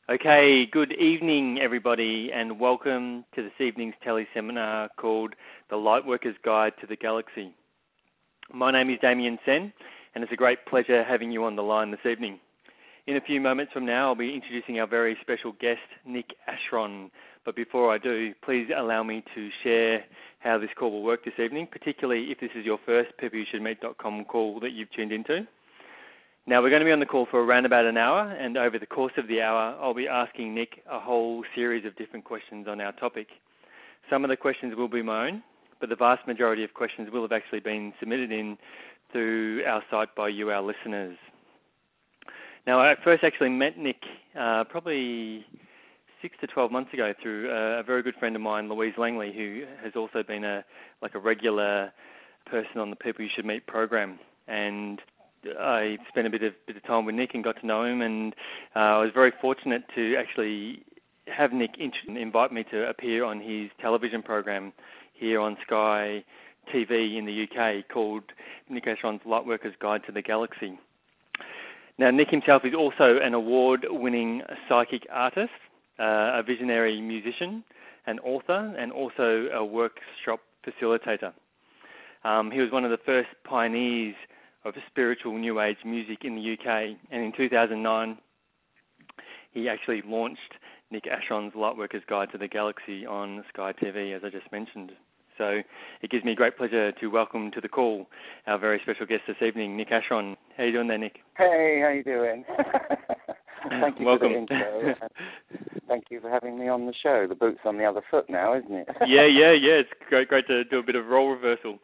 Okay, good evening, everybody, and welcome to this evening's teleseminar called The Lightworker's Guide to the Galaxy. My name is Damien Sen, and it's a great pleasure having you on the line this evening. In a few moments from now, I'll be introducing our very special guest, Nick Ashron. But before I do, please allow me to share how this call will work this evening, particularly if this is your first peopleyoushouldmeet.com call that you've tuned into. Now, we're going to be on the call for around about an hour, and over the course of the hour, I'll be asking Nick a whole series of different questions on our topic. Some of the questions will be my own, but the vast majority of questions will have actually been submitted in through our site by you, our listeners. Now, I first actually met Nick probably 6 to 12 months ago through a very good friend of mine, Louise Langley, who has also been a regular person on the People You Should Meet program. And I spent a bit of time with Nick and got to know him, and I was very fortunate to actually have Nick invite me to appear on his television program here on Sky TV in the UK called Nick Ashron's Lightworker's Guide to the Galaxy. Now, Nick himself is also an award-winning psychic artist, a visionary musician, an author, and also a workshop facilitator. He was one of the first pioneers of spiritual New Age music in the UK, and in 2009 he actually launched Nick Ashron's Lightworker's Guide to the Galaxy on Sky TV, as I just mentioned. So it gives me great pleasure to welcome to the call our very special guest this evening, Nick Ashron. How are you doing there, Nick? Hey, how you doing? Thank you welcome. For the intro. Thank you for having me on the show. The boot's on the other foot now, isn't it? Yeah. It's great to do a bit of role reversal.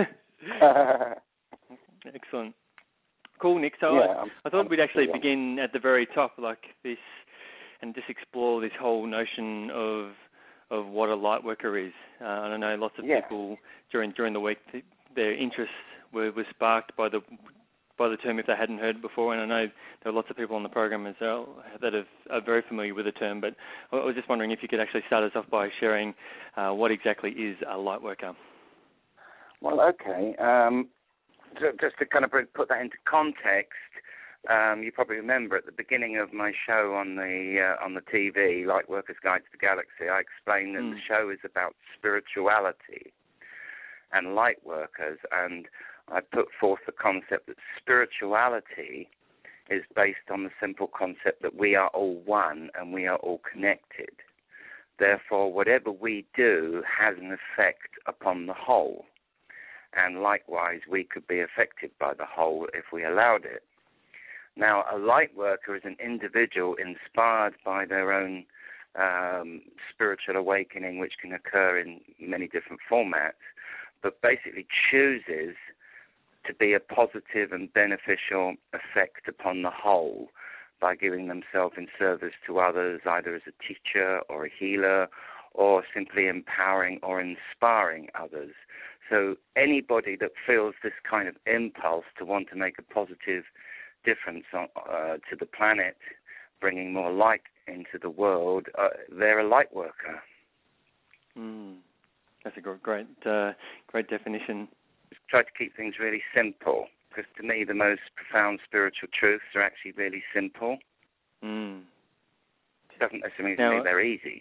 Excellent. Cool, Nick. So yeah, I thought we'd actually begin at the very top like this and just explore this whole notion of what a light worker is. And I know lots of people during the week, their interests were sparked by the term if they hadn't heard it before, and I know there are lots of people on the program as well that are very familiar with the term, but I was just wondering if you could actually start us off by sharing what exactly is a light worker. Well, okay. Just to kind of put that into context, you probably remember at the beginning of my show on the TV, Lightworker's Guide to the Galaxy, I explained that the show is about spirituality and light workers, and I put forth the concept that spirituality is based on the simple concept that we are all one and we are all connected. Therefore, whatever we do has an effect upon the whole. And likewise, we could be affected by the whole if we allowed it. Now, a light worker is an individual inspired by their own spiritual awakening, which can occur in many different formats, but basically chooses to be a positive and beneficial effect upon the whole by giving themselves in service to others, either as a teacher or a healer, or simply empowering or inspiring others. So anybody that feels this kind of impulse to want to make a positive difference to the planet, bringing more light into the world, they're a light worker. That's a great definition. Try to keep things really simple, because to me the most profound spiritual truths are actually really simple. It doesn't necessarily mean they're easy.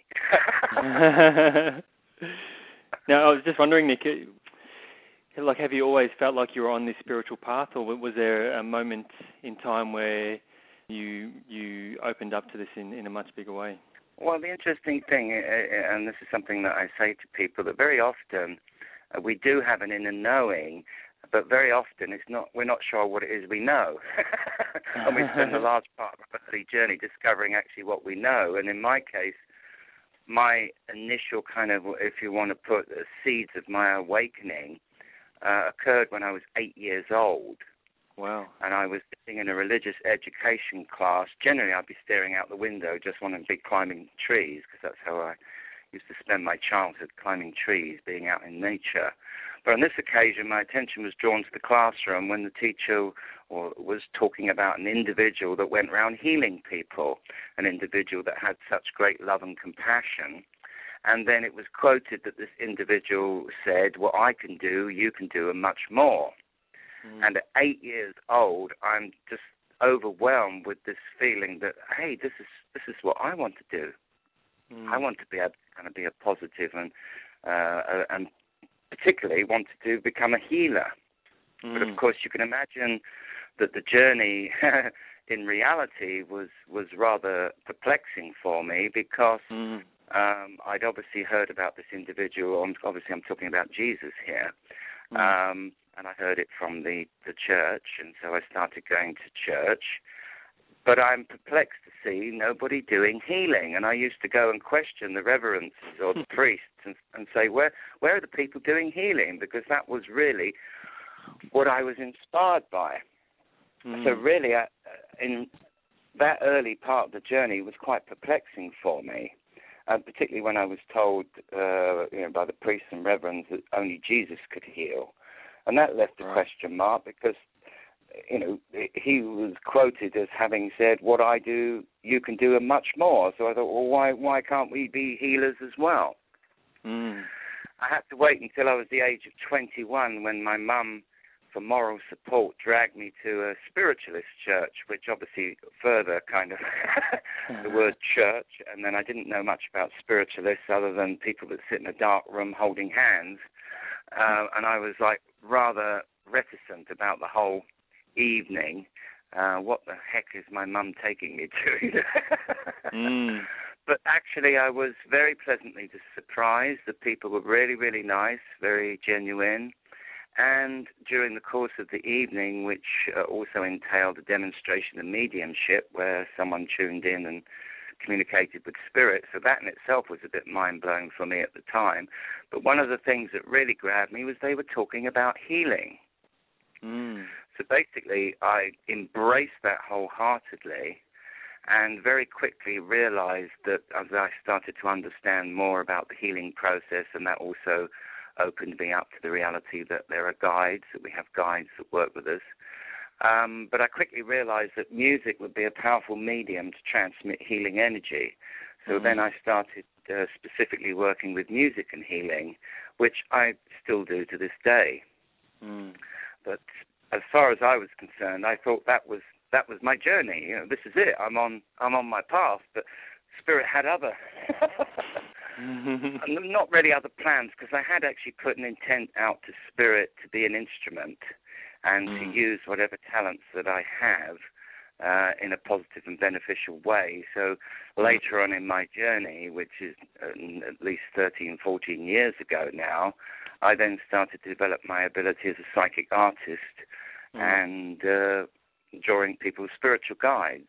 Now, I was just wondering, Nick, have you always felt like you were on this spiritual path, or was there a moment in time where you opened up to this in a much bigger way? Well, the interesting thing, and this is something that I say to people, that very often we do have an inner knowing, but very often we're not sure what it is we know. And we spend a large part of our early journey discovering actually what we know. And in my case, my initial kind of, if you want to put seeds of my awakening, occurred when I was 8 years old. Wow. And I was sitting in a religious education class. Generally, I'd be staring out the window, just wanting to be climbing trees, because that's how I used to spend my childhood, climbing trees, being out in nature. But on this occasion, my attention was drawn to the classroom when the teacher was talking about an individual that went around healing people, an individual that had such great love and compassion. And then it was quoted that this individual said, what I can do, you can do, and much more. And at 8 years old, I'm just overwhelmed with this feeling that, hey, this is what I want to do. I want to be able to kind of be a positive and particularly wanted to become a healer. But of course, you can imagine that the journey in reality was rather perplexing for me because I'd obviously heard about this individual. Obviously, I'm talking about Jesus here. And I heard it from the church, and so I started going to church. But I'm perplexed to see nobody doing healing. And I used to go and question the reverends or the priests and say, where are the people doing healing? Because that was really what I was inspired by. So really, in that early part of the journey was quite perplexing for me, particularly when I was told by the priests and reverends that only Jesus could heal. And that left a question mark because, he was quoted as having said, what I do, you can do and much more. So I thought, well, why can't we be healers as well? I had to wait until I was the age of 21 when my mum, for moral support, dragged me to a spiritualist church, which obviously further kind of the word church. And then I didn't know much about spiritualists other than people that sit in a dark room holding hands. And I was like rather reticent about the whole evening. What the heck is my mum taking me to? But actually I was very pleasantly surprised. The people were really, really nice, very genuine. And during the course of the evening, which also entailed a demonstration of mediumship where someone tuned in and communicated with spirit, so that in itself was a bit mind-blowing for me at the time. But one of the things that really grabbed me was they were talking about healing. So basically, I embraced that wholeheartedly and very quickly realized that as I started to understand more about the healing process, and that also opened me up to the reality that there are guides, that we have guides that work with us. But I quickly realized that music would be a powerful medium to transmit healing energy. So then I started specifically working with music and healing, which I still do to this day. But as far as I was concerned, I thought that was my journey. This is it. I'm on my path. But Spirit had other, not really other plans, because I had actually put an intent out to Spirit to be an instrument and to use whatever talents that I have in a positive and beneficial way. So later on in my journey, which is at least 13, 14 years ago now, I then started to develop my ability as a psychic artist and drawing people's spiritual guides.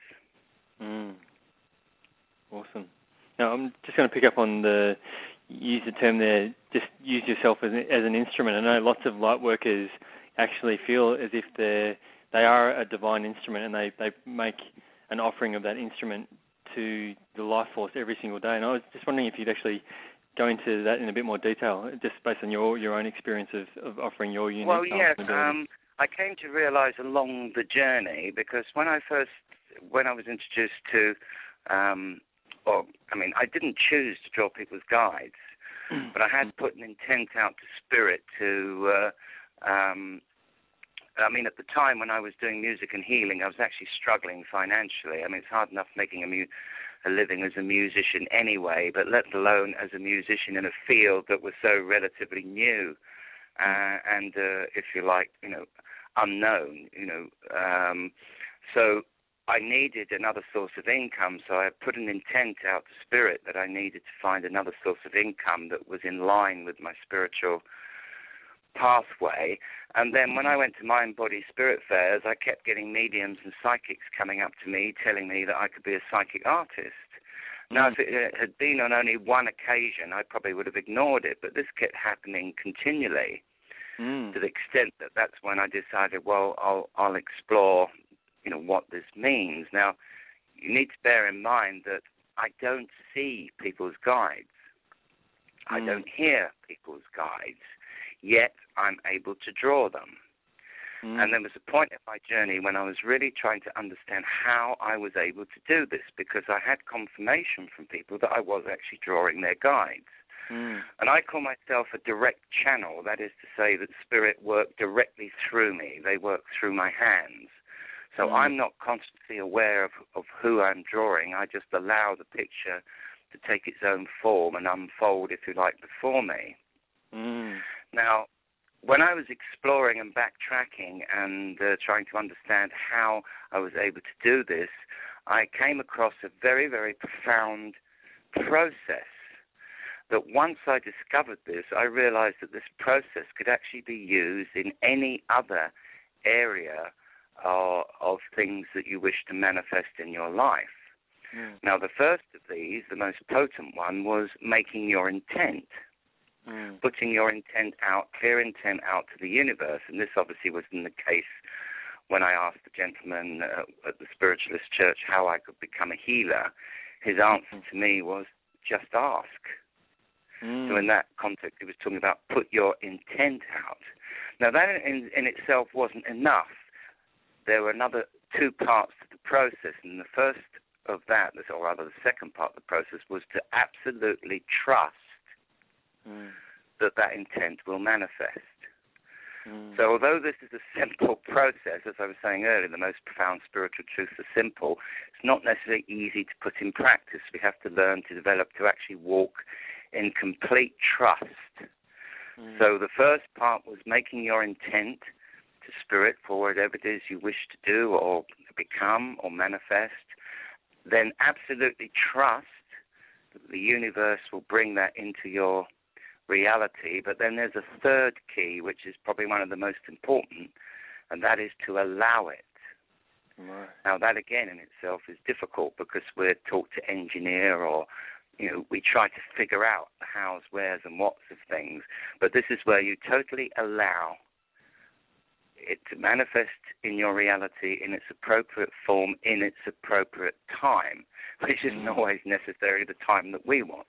Awesome. Now, I'm just going to pick up on use the term there, just use yourself as an instrument. I know lots of light workers actually feel as if they are a divine instrument, and they make an offering of that instrument to the life force every single day. And I was just wondering if you'd actually go into that in a bit more detail, just based on your own experience of offering your unique Well, yes, ability. I came to realize along the journey, because when I was introduced to, I didn't choose to draw people's guides, but I had put an intent out to Spirit to, at the time when I was doing music and healing, I was actually struggling financially. It's hard enough making a living as a musician anyway, but let alone as a musician in a field that was so relatively new and, if you like, unknown. So I needed another source of income, so I put an intent out to Spirit that I needed to find another source of income that was in line with my spiritual pathway. And then when I went to Mind, Body, Spirit fairs, I kept getting mediums and psychics coming up to me telling me that I could be a psychic artist. Now, if it had been on only one occasion, I probably would have ignored it, but this kept happening continually to the extent that that's when I decided, well, I'll explore, what this means. Now, you need to bear in mind that I don't see people's guides. I don't hear people's guides, yet I'm able to draw them. And there was a point in my journey when I was really trying to understand how I was able to do this, because I had confirmation from people that I was actually drawing their guides. And I call myself a direct channel. That is to say that Spirit worked directly through me. They work through my hands. So I'm not constantly aware of who I'm drawing. I just allow the picture to take its own form and unfold, if you like, before me. Now, when I was exploring and backtracking and trying to understand how I was able to do this, I came across a very, very profound process that once I discovered this, I realized that this process could actually be used in any other area of things that you wish to manifest in your life. Now, the first of these, the most potent one, was making your intent. Putting your intent out, clear intent out to the universe. And this obviously was in the case when I asked the gentleman at the Spiritualist Church how I could become a healer. His answer to me was, just ask. So in that context, he was talking about put your intent out. Now, that in itself wasn't enough. There were another two parts to the process, and the first of that, or rather the second part of the process, was to absolutely trust that intent will manifest. So although this is a simple process, as I was saying earlier, the most profound spiritual truths are simple, it's not necessarily easy to put in practice. We have to learn to develop, to actually walk in complete trust. So the first part was making your intent to spirit for whatever it is you wish to do or become or manifest. Then absolutely trust that the universe will bring that into your reality. But then there's a third key, which is probably one of the most important, and that is to allow it. Now, that again in itself is difficult because we're taught to engineer, or we try to figure out the hows, wheres, and whats of things. But this is where you totally allow it to manifest in your reality in its appropriate form, in its appropriate time, which isn't always necessarily the time that we want.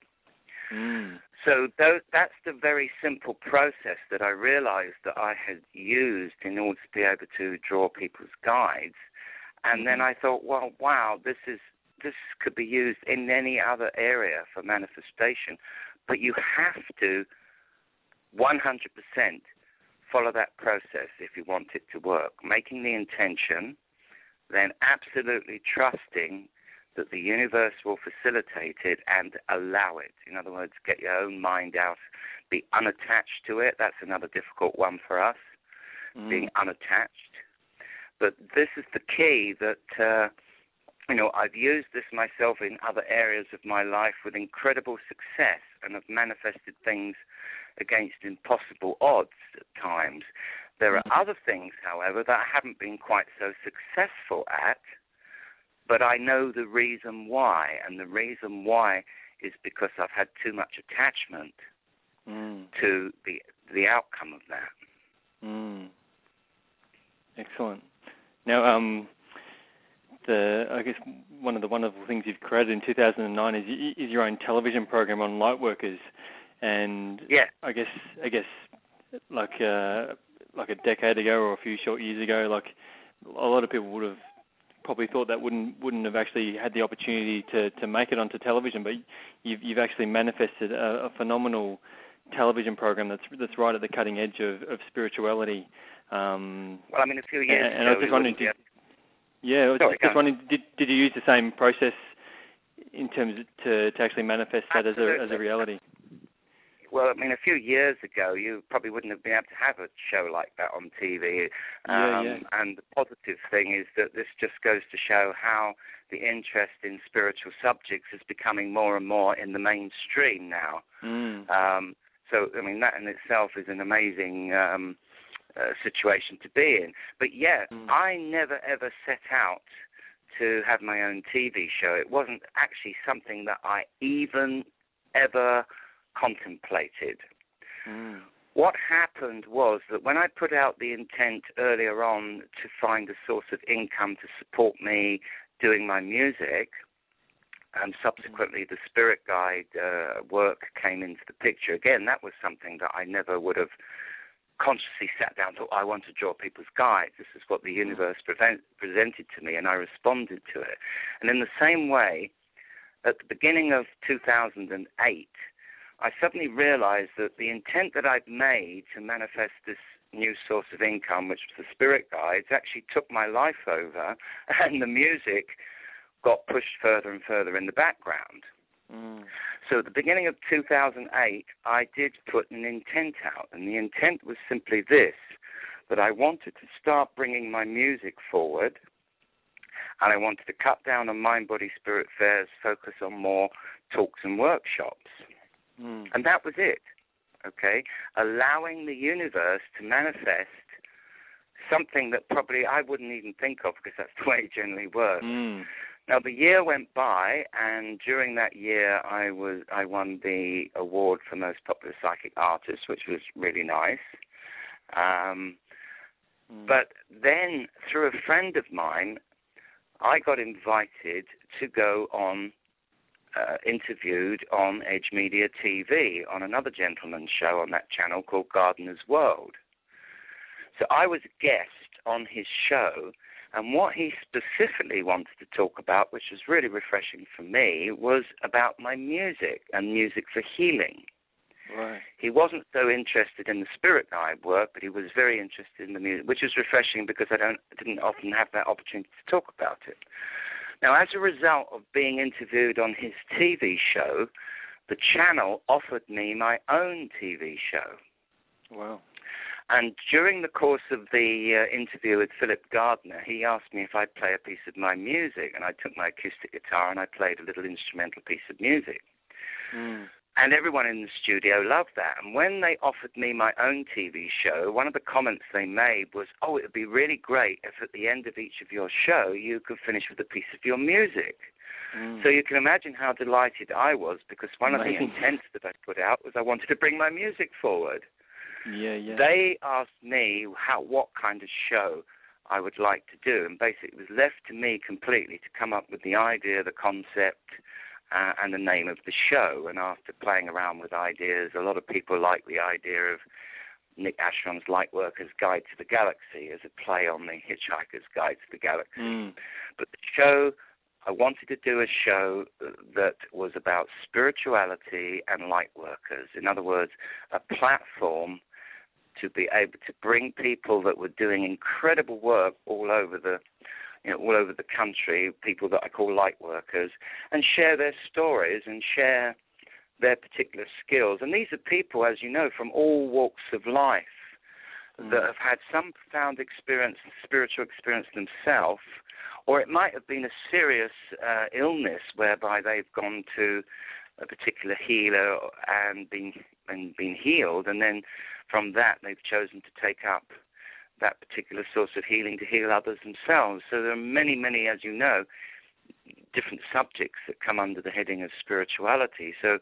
So that's the very simple process that I realized that I had used in order to be able to draw people's guides. And then I thought, well, wow, this could be used in any other area for manifestation, but you have to 100% follow that process if you want it to work. Making the intention, then absolutely trusting that the universe will facilitate it and allow it. In other words, get your own mind out, be unattached to it. That's another difficult one for us, being unattached. But this is the key that, I've used this myself in other areas of my life with incredible success and have manifested things against impossible odds at times. There are other things, however, that I haven't been quite so successful at, but I know the reason why, and the reason why is because I've had too much attachment to the outcome of that. Excellent. Now, I guess one of the wonderful things you've created in 2009 is your own television program on Lightworkers, and I guess like a decade ago or a few short years ago, like a lot of people would have probably thought that wouldn't have actually had the opportunity to make it onto television, but you've actually manifested a phenomenal television program that's right at the cutting edge of spirituality. Well, I mean, a few years ago. And I was just wondering, did you use the same process in terms of to actually manifest that as a reality? Well, I mean, a few years ago, you probably wouldn't have been able to have a show like that on TV. And the positive thing is that this just goes to show how the interest in spiritual subjects is becoming more and more in the mainstream now. So, I mean, that in itself is an amazing situation to be in. But I never, ever set out to have my own TV show. It wasn't actually something that I even ever contemplated. What happened was that when I put out the intent earlier on to find a source of income to support me doing my music, and subsequently the spirit guide work came into the picture. Again, that was something that I never would have consciously sat down and thought, I want to draw people's guides. This is what the universe presented to me, and I responded to it. And in the same way, at the beginning of 2008, I suddenly realized that the intent that I'd made to manifest this new source of income, which was the spirit guides, actually took my life over, and the music got pushed further and further in the background. So at the beginning of 2008, I did put an intent out, and the intent was simply this, that I wanted to start bringing my music forward, and I wanted to cut down on mind, body, spirit fairs, focus on more talks and workshops. And that was it, okay? Allowing the universe to manifest something that probably I wouldn't even think of, because that's the way it generally works. Now, the year went by, and during that year, I won the award for Most Popular Psychic Artist, which was really nice. But then, through a friend of mine, I got invited to go on, interviewed on Edge Media TV on another gentleman's show on that channel called Gardener's World. So I was a guest on his show, and what he specifically wanted to talk about, which was really refreshing for me, was about my music and music for healing. Right. He wasn't so interested in the spirit guide work, but he was very interested in the music, which was refreshing because I didn't often have that opportunity to talk about it. Now, as a result of being interviewed on his TV show, the channel offered me my own TV show. Wow. And during the course of the interview with Philip Gardner, he asked me if I'd play a piece of my music, and I took my acoustic guitar and I played a little instrumental piece of music. And everyone in the studio loved that. And when they offered me my own TV show, one of the comments they made was, oh, it would be really great if at the end of each of your show you could finish with a piece of your music. So you can imagine how delighted I was, because one of the intents that I put out was I wanted to bring my music forward. Yeah. They asked me what kind of show I would like to do, and basically it was left to me completely to come up with the idea, the concept, and the name of the show. And after playing around with ideas, a lot of people like the idea of Nick Ashram's Lightworker's Guide to the Galaxy as a play on the Hitchhiker's Guide to the Galaxy. But the show, I wanted to do a show that was about spirituality and lightworkers. In other words, a platform to be able to bring people that were doing incredible work all over the country, people that I call light workers, and share their stories and share their particular skills. And these are people, as you know, from all walks of life that have had some profound experience, spiritual experience themselves, or it might have been a serious illness whereby they've gone to a particular healer and been healed, and then from that they've chosen to take up that particular source of healing to heal others themselves. So there are many, many, as you know, different subjects that come under the heading of spirituality. So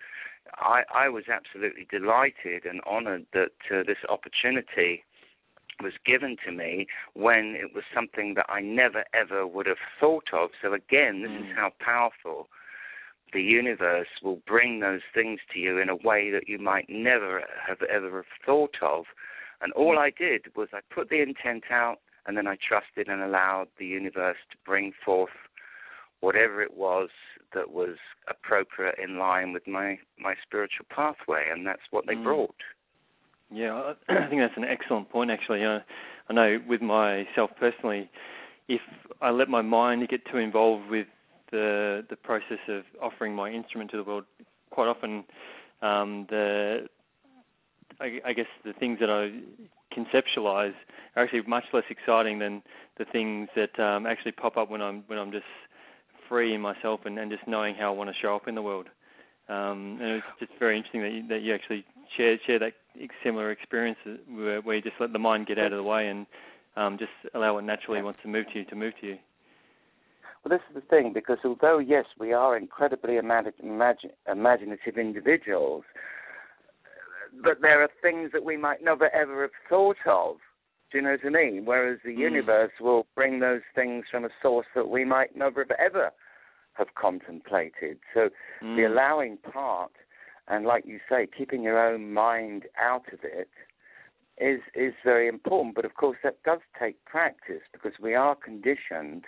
I was absolutely delighted and honored that this opportunity was given to me when it was something that I never, ever would have thought of. So again, this is how powerful the universe will bring those things to you in a way that you might never have ever thought of. And all I did was I put the intent out, and then I trusted and allowed the universe to bring forth whatever it was that was appropriate in line with my spiritual pathway, and that's what they brought. Yeah, I think that's an excellent point, actually. I know with myself personally, if I let my mind get too involved with the process of offering my instrument to the world, quite often I guess the things that I conceptualize are actually much less exciting than the things that actually pop up when I'm just free in myself and just knowing how I want to show up in the world. And it's just very interesting that you actually share that similar experience where you just let the mind get out of the way and just allow what naturally wants to move to you. Well, this is the thing, because although, yes, we are incredibly imaginative individuals, but there are things that we might never, ever have thought of. Do you know what I mean? Whereas the universe will bring those things from a source that we might never have ever have contemplated. So the allowing part, and like you say, keeping your own mind out of it is very important. But, of course, that does take practice, because we are conditioned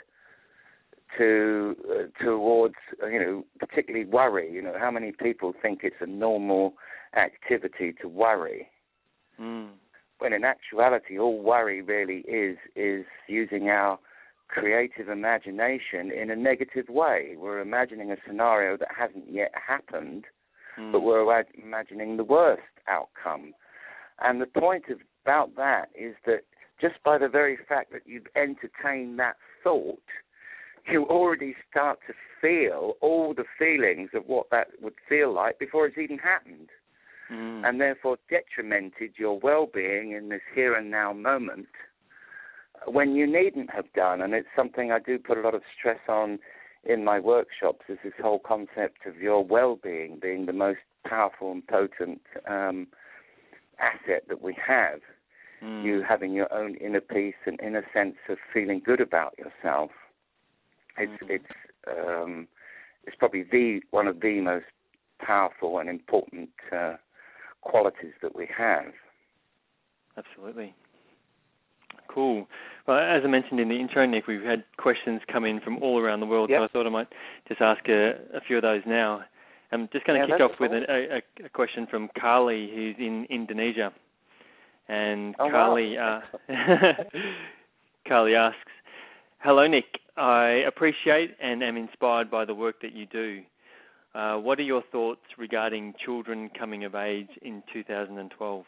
towards, particularly worry. How many people think it's a normal activity to worry? when in actuality all worry really is using our creative imagination in a negative way. We're imagining a scenario that hasn't yet happened, but we're imagining the worst outcome. And the point about that is that just by the very fact that you've entertained that thought, you already start to feel all the feelings of what that would feel like before it's even happened, and therefore detrimented your well-being in this here and now moment when you needn't have done. And it's something I do put a lot of stress on in my workshops, is this whole concept of your well-being being the most powerful and potent asset that we have. You having your own inner peace and inner sense of feeling good about yourself. It's probably one of the most powerful and important qualities that we have. Absolutely. Cool. Well, as I mentioned in the intro, Nick, we've had questions come in from all around the world, so I thought I might just ask a few of those now. I'm just going to kick off with a question from Carly, who's in Indonesia. And Carly asks, "Hello, Nick. I appreciate and am inspired by the work that you do. What are your thoughts regarding children coming of age in 2012?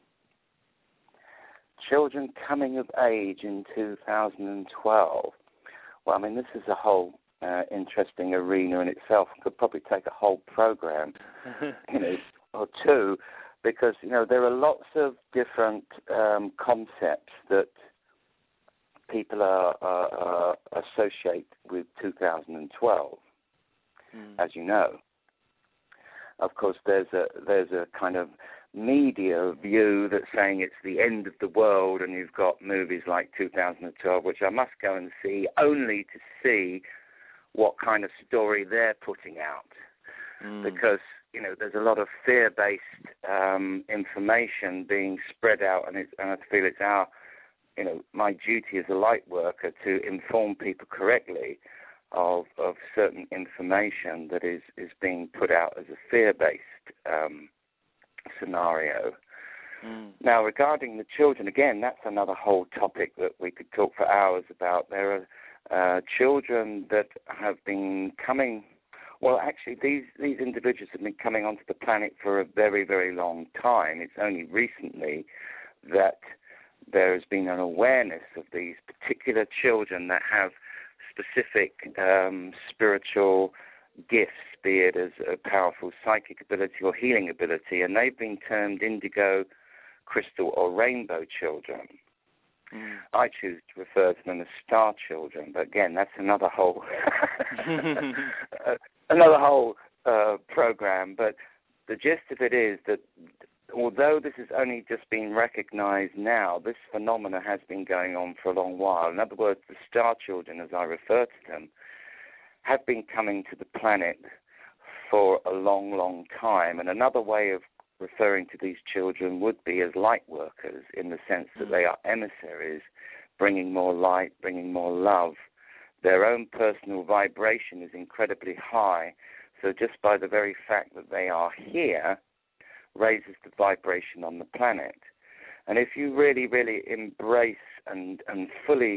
Children coming of age in 2012. Well, I mean, this is a whole interesting arena in itself. Could probably take a whole program, or two, because there are lots of different concepts that people associate with 2012, as you know. Of course, there's a kind of media view that's saying it's the end of the world, and you've got movies like 2012, which I must go and see only to see what kind of story they're putting out, because there's a lot of fear-based information being spread out, and I feel it's my duty as a light worker to inform people correctly of certain information that is being put out as a fear-based scenario. Now, regarding the children, again, that's another whole topic that we could talk for hours about. There are children that have been coming. Well, actually, these individuals have been coming onto the planet for a very, very long time. It's only recently that there has been an awareness of these particular children that have specific spiritual gifts, be it as a powerful psychic ability or healing ability, and they've been termed indigo, crystal, or rainbow children. I choose to refer to them as star children, but again, that's another whole program. But the gist of it is that although this has only just been recognized now, this phenomena has been going on for a long while. In other words, the star children, as I refer to them, have been coming to the planet for a long, long time. And another way of referring to these children would be as light workers, in the sense that they are emissaries, bringing more light, bringing more love. Their own personal vibration is incredibly high, so just by the very fact that they are here raises the vibration on the planet. And if you really, really embrace and fully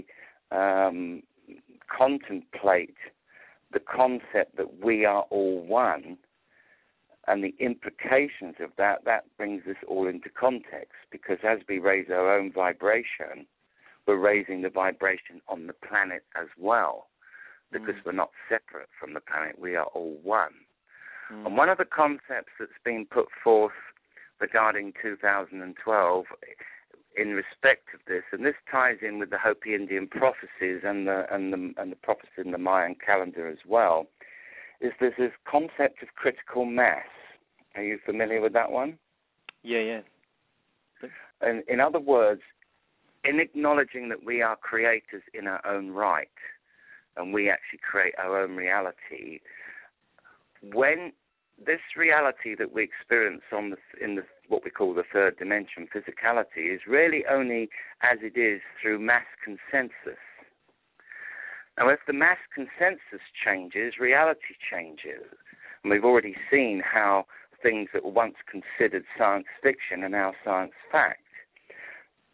contemplate the concept that we are all one and the implications of that, that brings this all into context, because as we raise our own vibration, we're raising the vibration on the planet as well, because we're not separate from the planet, we are all one. And one of the concepts that's been put forth regarding 2012 in respect of this, and this ties in with the Hopi Indian prophecies and the prophecies in the Mayan calendar as well, is there's this concept of critical mass. Are you familiar with that one? Yeah. And in other words, in acknowledging that we are creators in our own right, and we actually create our own reality, when this reality that we experience in what we call the third dimension, physicality, is really only as it is through mass consensus. Now, if the mass consensus changes, reality changes. And we've already seen how things that were once considered science fiction are now science fact.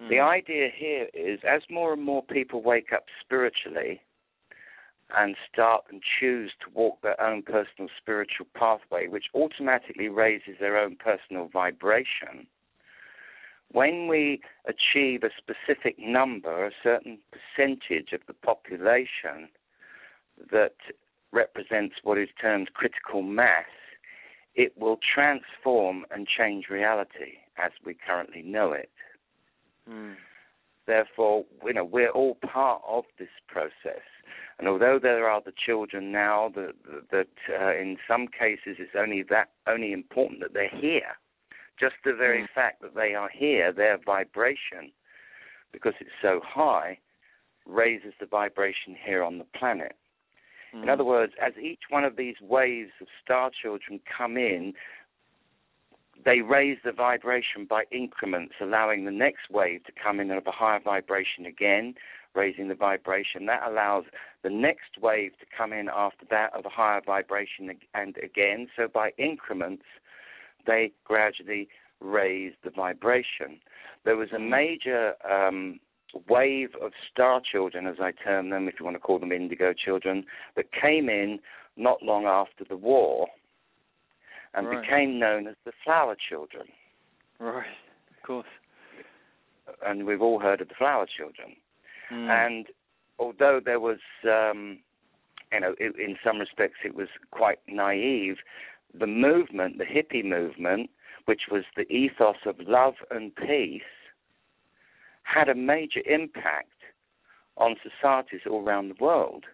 The idea here is, as more and more people wake up spiritually and start and choose to walk their own personal spiritual pathway, which automatically raises their own personal vibration, when we achieve a specific number, a certain percentage of the population that represents what is termed critical mass, it will transform and change reality as we currently know it. Therefore, we're all part of this process. And although there are the children now that in some cases it's only important that they're here, just the very fact that they are here, their vibration, because it's so high, raises the vibration here on the planet. In other words, as each one of these waves of star children come in, they raise the vibration by increments, allowing the next wave to come in of a higher vibration again, raising the vibration. That allows the next wave to come in after that of a higher vibration and again. So by increments, they gradually raise the vibration. There was a major wave of star children, as I term them, if you want to call them indigo children, that came in not long after the war and became known as the flower children. Right, of course. And we've all heard of the flower children. And although there was, in some respects it was quite naive, the movement, the hippie movement, which was the ethos of love and peace, had a major impact on societies all around the world,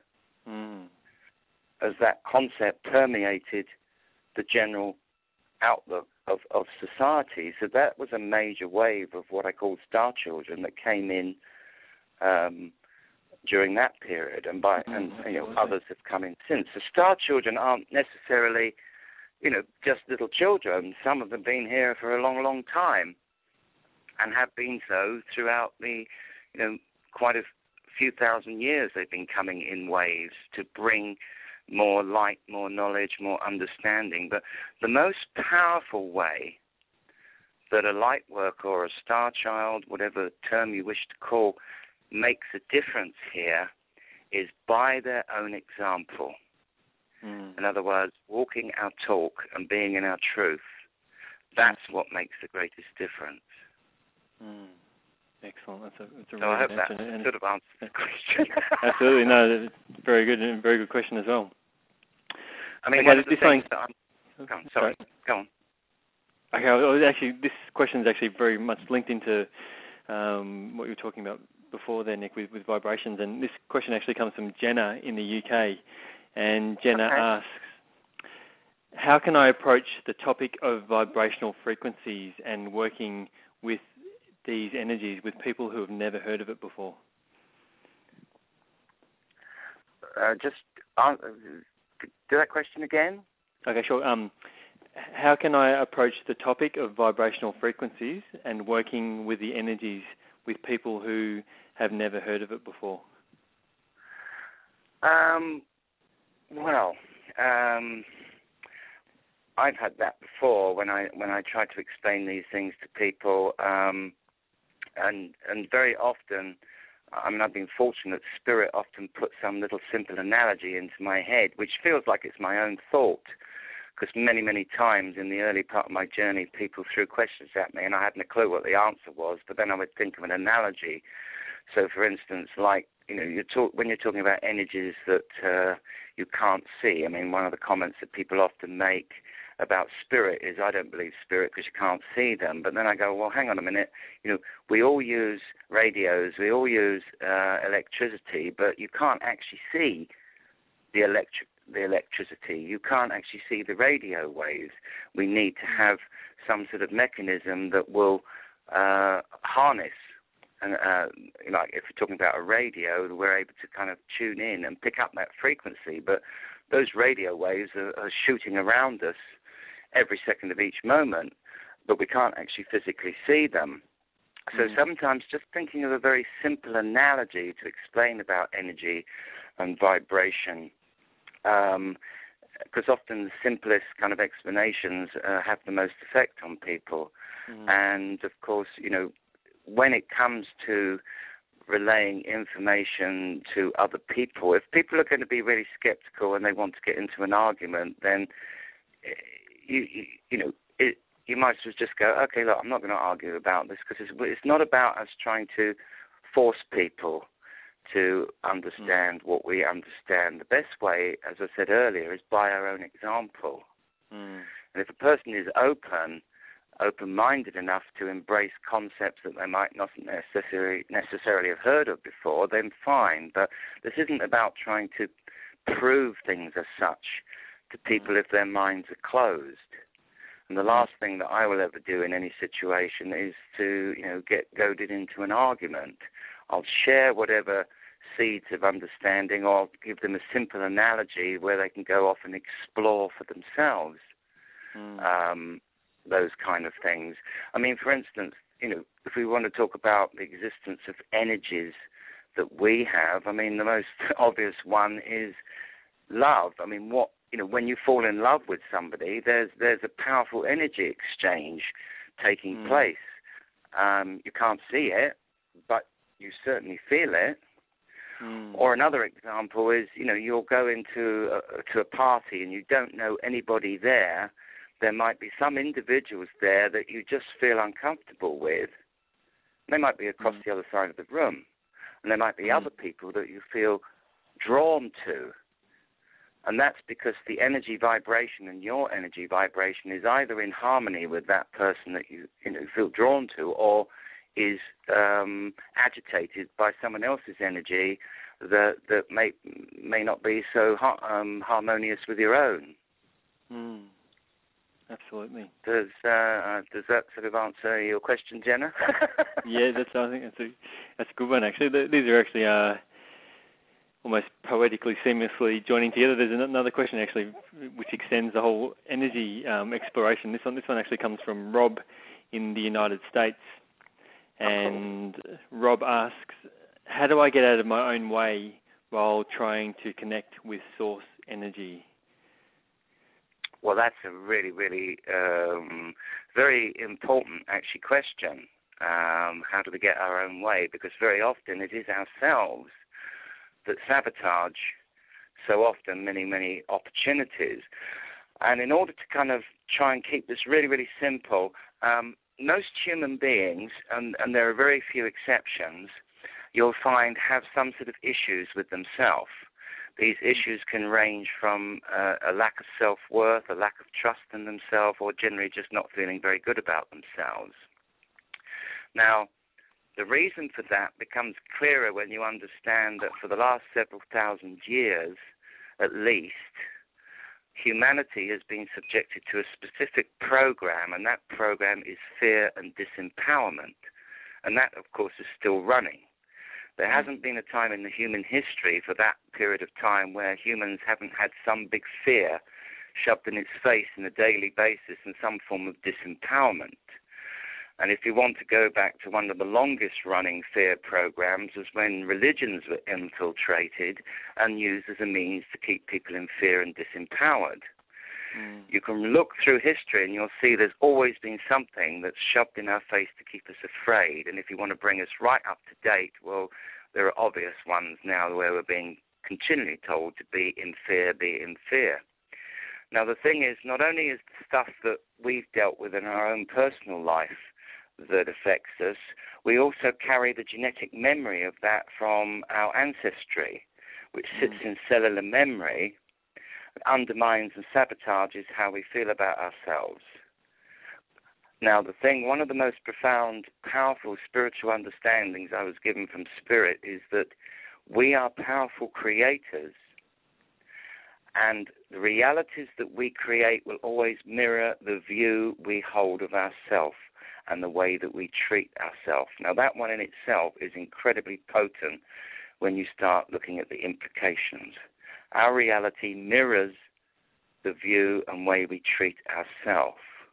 as that concept permeated the general outlook of society. So that was a major wave of what I call star children that came in during that period, and others have come in since. The star children aren't necessarily, just little children. Some of them have been here for a long, long time, and have been so throughout the, quite a few thousand years. They've been coming in waves to bring more light, more knowledge, more understanding. But the most powerful way that a light worker or a star child, whatever term you wish to call, makes a difference here is by their own example. In other words, walking our talk and being in our truth. That's what makes the greatest difference. Excellent. That's a so really I hope good that answer. sort of answers the question. Absolutely. No, very good and very good question as well. I mean, okay, one of the things that I'm... Go on, sorry. Go on. Okay, this question is actually very much linked into what you were talking about before there, Nick, with vibrations. And this question actually comes from Jenna in the UK. And Jenna asks, how can I approach the topic of vibrational frequencies and working with these energies with people who have never heard of it before? Do that question again. Okay, sure. How can I approach the topic of vibrational frequencies and working with the energies with people who have never heard of it before? I've had that before when I try to explain these things to people, and very often, I've been fortunate. Spirit often puts some little simple analogy into my head, which feels like it's my own thought. Because many, many times in the early part of my journey, people threw questions at me, and I hadn't a clue what the answer was. But then I would think of an analogy. So, for instance, like when you're talking about energies that you can't see. I mean, one of the comments that people often make about spirit is, I don't believe spirit because you can't see them. But then I go, well, hang on a minute. We all use radios, we all use electricity, but you can't actually see the electricity. You can't actually see the radio waves. We need to have some sort of mechanism that will harness. And like if you're talking about a radio, we're able to kind of tune in and pick up that frequency. But those radio waves are shooting around us every second of each moment, but we can't actually physically see them. So sometimes just thinking of a very simple analogy to explain about energy and vibration, because often the simplest kind of explanations have the most effect on people. And of course, when it comes to relaying information to other people, if people are going to be really skeptical and they want to get into an argument, then you might as well just go, okay, look, I'm not going to argue about this, because it's not about us trying to force people to understand what we understand. The best way, as I said earlier, is by our own example. And if a person is open-minded enough to embrace concepts that they might not necessarily have heard of before, then fine. But this isn't about trying to prove things as such to people if their minds are closed. And the last thing that I will ever do in any situation is to, get goaded into an argument. I'll share whatever seeds of understanding, or I'll give them a simple analogy where they can go off and explore for themselves those kind of things. I mean, for instance, if we want to talk about the existence of energies that we have, I mean, the most obvious one is love. I mean, when you fall in love with somebody, there's a powerful energy exchange taking place. You can't see it, but you certainly feel it. Or another example is, you'll go into a party and you don't know anybody there. There might be some individuals there that you just feel uncomfortable with. They might be across the other side of the room. And there might be other people that you feel drawn to. And that's because the energy vibration and your energy vibration is either in harmony with that person that you feel drawn to, or is agitated by someone else's energy that may not be so harmonious with your own. Absolutely. Does that sort of answer your question, Jenna? Yeah, I think that's a good one, actually. These are actually almost poetically, seamlessly joining together. There's another question, actually, which extends the whole energy exploration. This one actually comes from Rob in the United States. And Rob asks, how do I get out of my own way while trying to connect with source energy? Well, that's a really, really very important, actually, question. How do we get our own way? Because very often it is ourselves that sabotage so often many, many opportunities. And in order to kind of try and keep this really, really simple, most human beings, and there are very few exceptions, you'll find have some sort of issues with themselves. These issues can range from a lack of self-worth, a lack of trust in themselves, or generally just not feeling very good about themselves. Now, the reason for that becomes clearer when you understand that for the last several thousand years, at least, humanity has been subjected to a specific program, and that program is fear and disempowerment. And that, of course, is still running. There hasn't been a time in the human history for that period of time where humans haven't had some big fear shoved in its face on a daily basis and some form of disempowerment. And if you want to go back to one of the longest running fear programs, was when religions were infiltrated and used as a means to keep people in fear and disempowered. You can look through history and you'll see there's always been something that's shoved in our face to keep us afraid. And if you want to bring us right up to date, well, there are obvious ones now where we're being continually told to be in fear, be in fear. Now, the thing is, not only is the stuff that we've dealt with in our own personal life that affects us, we also carry the genetic memory of that from our ancestry, which sits in cellular memory, undermines and sabotages how we feel about ourselves. Now, one of the most profound, powerful spiritual understandings I was given from Spirit is that we are powerful creators, and the realities that we create will always mirror the view we hold of ourselves and the way that we treat ourselves. Now, that one in itself is incredibly potent when you start looking at the implications. Our reality mirrors the view and way we treat ourselves.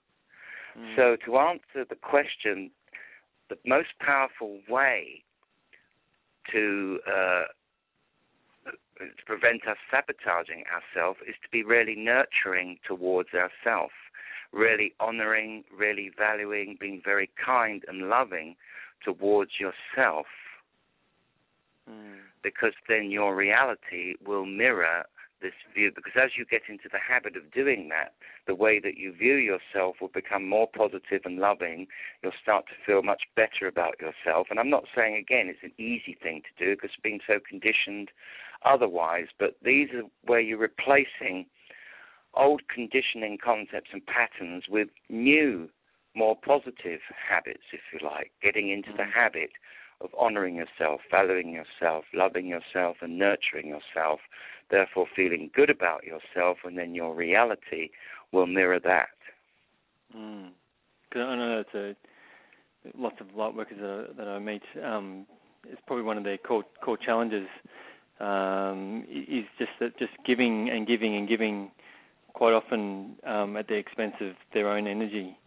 So to answer the question, the most powerful way to prevent us sabotaging ourselves is to be really nurturing towards ourselves, really honoring, really valuing, being very kind and loving towards yourself, because then your reality will mirror this view. Because as you get into the habit of doing that, the way that you view yourself will become more positive and loving. You'll start to feel much better about yourself. And I'm not saying, again, it's an easy thing to do because being so conditioned otherwise, but these are where you're replacing old conditioning concepts and patterns with new, more positive habits, if you like, getting into the habit of honoring yourself, valuing yourself, loving yourself, and nurturing yourself, therefore feeling good about yourself, and then your reality will mirror that. Because I know that lots of light workers that I meet, it's probably one of their core challenges is just giving and giving and giving, quite often at the expense of their own energy.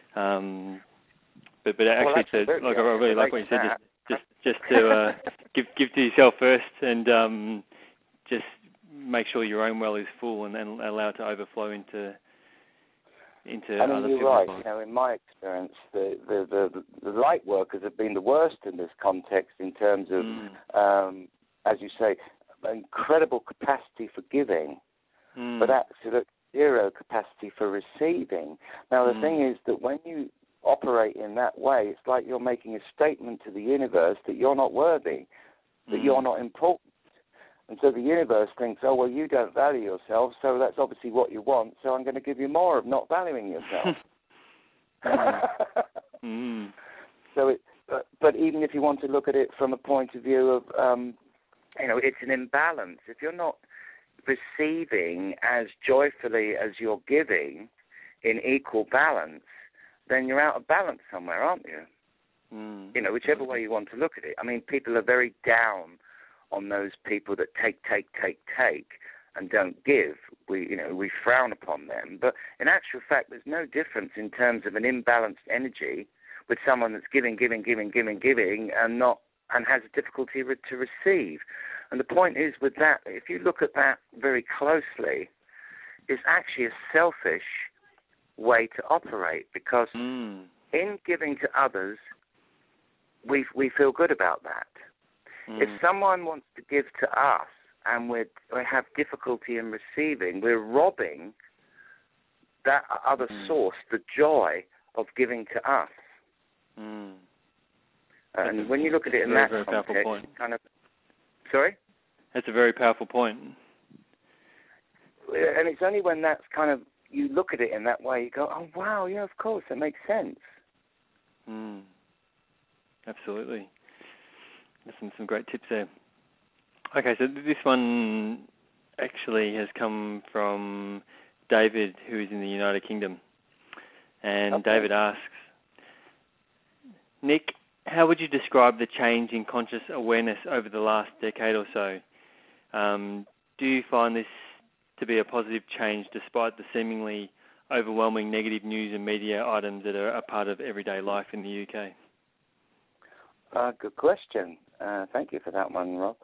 But actually, I really like what you said. Just to give to yourself first, and just make sure your own well is full, and then allow it to overflow into other people's right. lives. In my experience, the light workers have been the worst in this context in terms of, as you say, incredible capacity for giving, but absolute zero capacity for receiving. Now, the thing is that when you operate in that way, it's like you're making a statement to the universe that you're not worthy, that you're not important. And so the universe thinks, oh, well, you don't value yourself, so that's obviously what you want, so I'm going to give you more of not valuing yourself. So, but even if you want to look at it from a point of view of, it's an imbalance. If you're not receiving as joyfully as you're giving in equal balance, then you're out of balance somewhere, aren't you? Whichever way you want to look at it. I mean, people are very down on those people that take, and don't give. We frown upon them. But in actual fact, there's no difference in terms of an imbalanced energy with someone that's giving, and has a difficulty to receive. And the point is with that, if you look at that very closely, it's actually a selfish way to operate, because in giving to others, we feel good about that. If someone wants to give to us and we have difficulty in receiving, we're robbing that other source the joy of giving to us. And when you look at it in that context, kind of... Sorry? That's a very powerful point. And it's only when that's kind of, you look at it in that way, you go, oh, wow, yeah, of course, that makes sense. Absolutely. There's some great tips there. Okay, so this one actually has come from David, who is in the United Kingdom. And David asks, Nick, how would you describe the change in conscious awareness over the last decade or so? Do you find this to be a positive change despite the seemingly overwhelming negative news and media items that are a part of everyday life in the UK? Good question. Thank you for that one, Rob.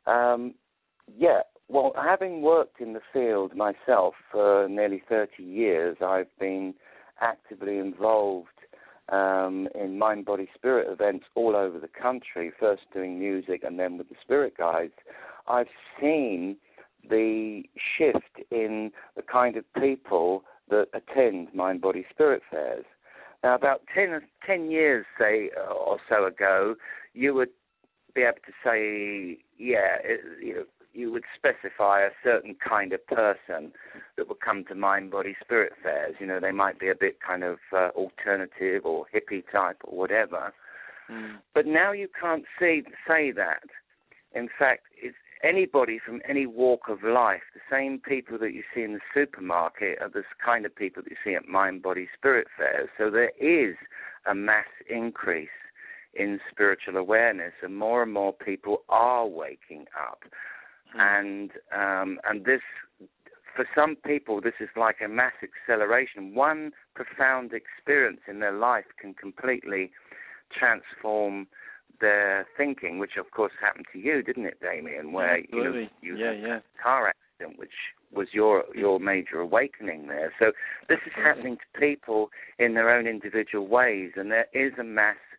Well, having worked in the field myself for nearly 30 years, I've been actively involved in mind, body, spirit events all over the country, first doing music and then with the spirit guides. I've seen the shift in the kind of people that attend mind, body, spirit fairs. Now, about 10 years, say, or so ago, you would be able to say, you would specify a certain kind of person that would come to mind, body, spirit fairs. They might be a bit kind of alternative or hippie type or whatever. But now you can't say that. In fact, it's anybody from any walk of life. The same people that you see in the supermarket are the kind of people that you see at mind, body, spirit fairs. So there is a mass increase in spiritual awareness, and more people are waking up. And this, for some people, this is like a mass acceleration. One profound experience in their life can completely transform their thinking, which of course happened to you, didn't it, Damien? Where you had a car accident, which was your major awakening there. So this is happening to people in their own individual ways, and there is a mass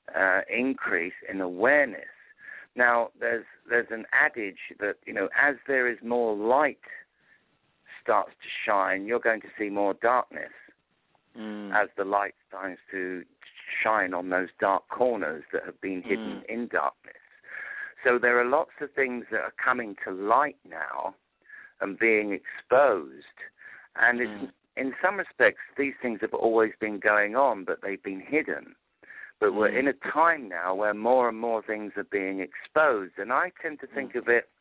increase in awareness. Now, there's an adage that, as there is more light starts to shine, you're going to see more darkness as the light starts to shine on those dark corners that have been hidden in darkness. So there are lots of things that are coming to light now and being exposed. And in some respects, these things have always been going on, but they've been hidden. But we're in a time now where more and more things are being exposed. And I tend to think of it,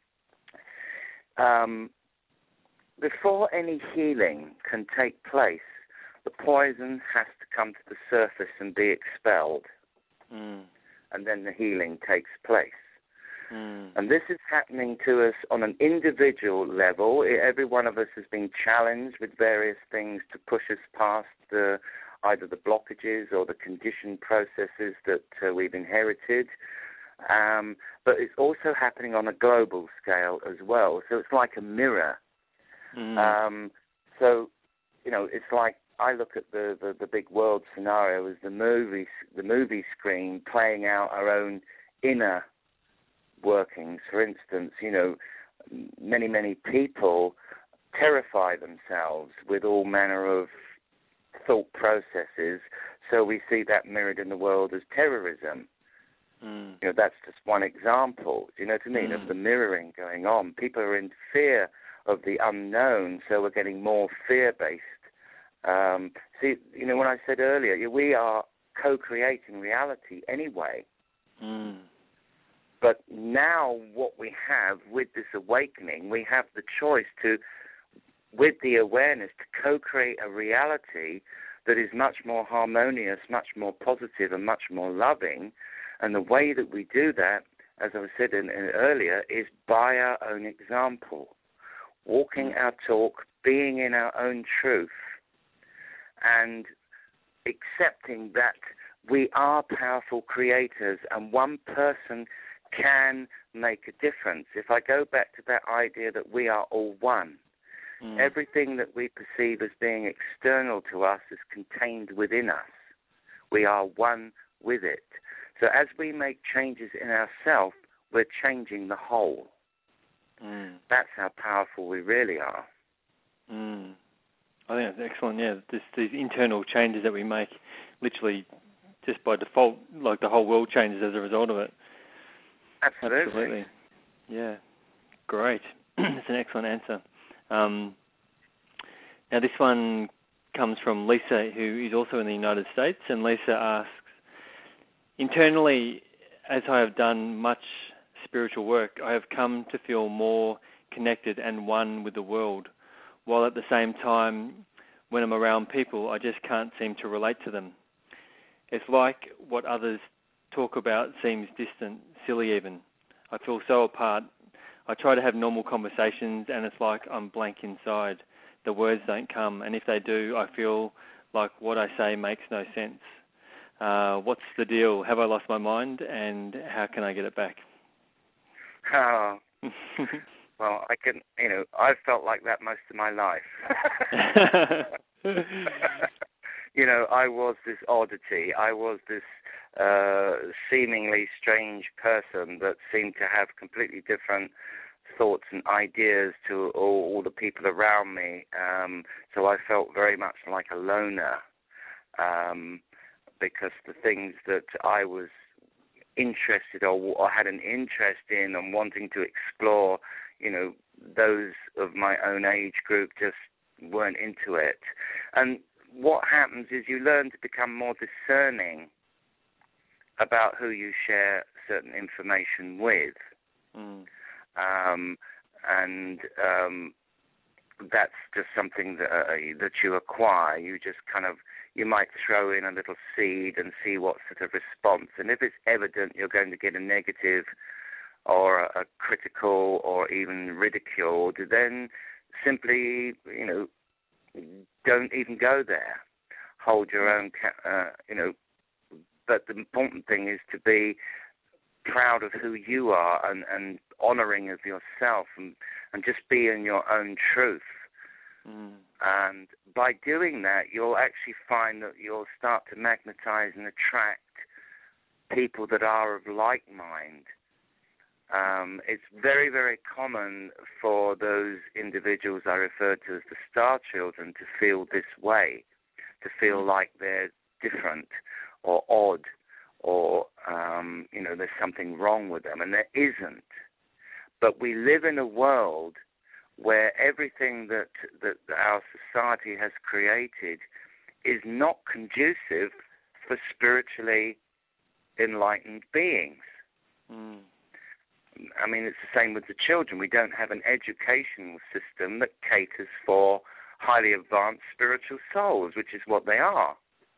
before any healing can take place, the poison has to come to the surface and be expelled. And then the healing takes place. And this is happening to us on an individual level. Every one of us has been challenged with various things to push us past either the blockages or the conditioned processes that we've inherited. But it's also happening on a global scale as well. So it's like a mirror. So, it's like I look at the big world scenario as the movie screen playing out our own inner workings. For instance, many, many people terrify themselves with all manner of thought processes, so we see that mirrored in the world as terrorism. That's just one example, do you know what I mean, of the mirroring going on. People are in fear of the unknown, so we're getting more fear-based. See, when I said earlier, we are co-creating reality anyway. But now what we have with this awakening, we have the choice to, with the awareness, to co-create a reality that is much more harmonious, much more positive, and much more loving. And the way that we do that, as I said earlier, is by our own example. Walking our talk, being in our own truth, and accepting that we are powerful creators and one person can make a difference. If I go back to that idea that we are all one, everything that we perceive as being external to us is contained within us. We are one with it. So as we make changes in ourselves, we're changing the whole. That's how powerful we really are. I think that's excellent, yeah. These internal changes that we make, literally just by default, like the whole world changes as a result of it. Absolutely. Yeah, great. That's an excellent answer. Now this one comes from Lisa, who is also in the United States, and Lisa asks, internally, as I have done much spiritual work, I have come to feel more connected and one with the world, while at the same time, when I'm around people, I just can't seem to relate to them. It's like what others talk about seems distant, silly even. I feel so apart. I try to have normal conversations and it's like I'm blank inside. The words don't come, and if they do, I feel like what I say makes no sense. What's the deal? Have I lost my mind, and how can I get it back? Oh, well, I've felt like that most of my life. I was this oddity. I was this seemingly strange person that seemed to have completely different thoughts and ideas to all the people around me. So I felt very much like a loner because the things that I was interested or had an interest in and wanting to explore, those of my own age group just weren't into it. And what happens is you learn to become more discerning about who you share certain information with. That's just something that you acquire. You just you might throw in a little seed and see what sort of response. And if it's evident you're going to get a negative or a critical or even ridiculed, then simply, don't even go there. Hold your own, but the important thing is to be proud of who you are and honoring of yourself and just be in your own truth. And by doing that, you'll actually find that you'll start to magnetize and attract people that are of like mind. It's very, very common for those individuals I refer to as the star children to feel this way, to feel like they're different or odd or, there's something wrong with them, and there isn't. But we live in a world where everything that our society has created is not conducive for spiritually enlightened beings. I mean, it's the same with the children. We don't have an educational system that caters for highly advanced spiritual souls, which is what they are.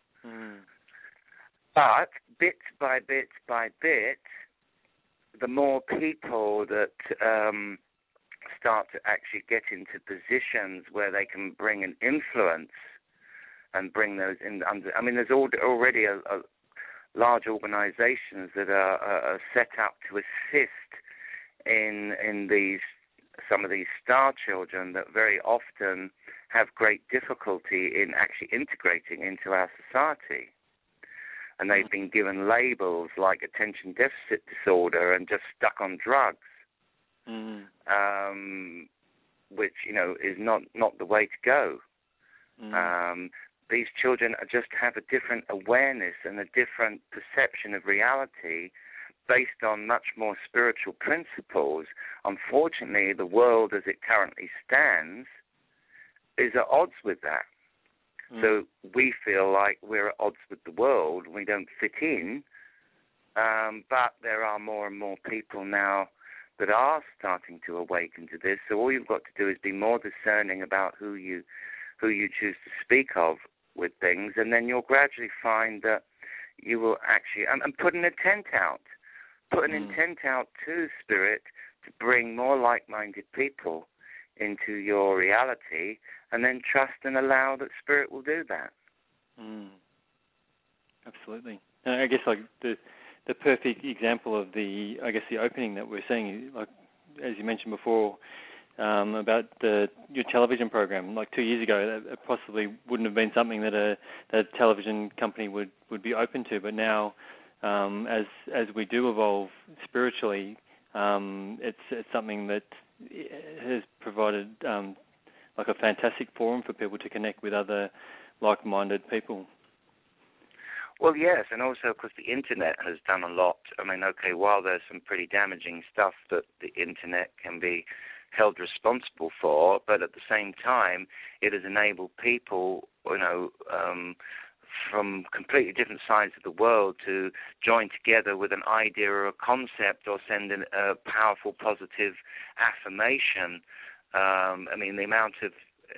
But bit by bit by bit, the more people that start to actually get into positions where they can bring an influence and bring those in under. I mean, there's already a large organizations that are set up to assist in some of these star children that very often have great difficulty in actually integrating into our society. And they've been given labels like attention deficit disorder and just stuck on drugs, which, is not the way to go. These children just have a different awareness and a different perception of reality based on much more spiritual principles. Unfortunately, the world as it currently stands is at odds with that. So we feel like we're at odds with the world. We don't fit in. But there are more and more people now that are starting to awaken to this. So all you've got to do is be more discerning about who you choose to speak of with things, and then you'll gradually find that you will actually and put an intent out. Put an intent out to Spirit to bring more like-minded people into your reality, and then trust and allow that Spirit will do that. Absolutely. And I guess like the perfect example of the opening that we're seeing, like as you mentioned before, about your television program. Like 2 years ago, that possibly wouldn't have been something that a television company would be open to, but now, as we do evolve spiritually, it's something that has provided like a fantastic forum for people to connect with other like-minded people. Well, yes, and also because the Internet has done a lot. I mean, okay, while there's some pretty damaging stuff that the Internet can be held responsible for, but at the same time, it has enabled people, from completely different sides of the world to join together with an idea or a concept or send in a powerful, positive affirmation. I mean, the amount of,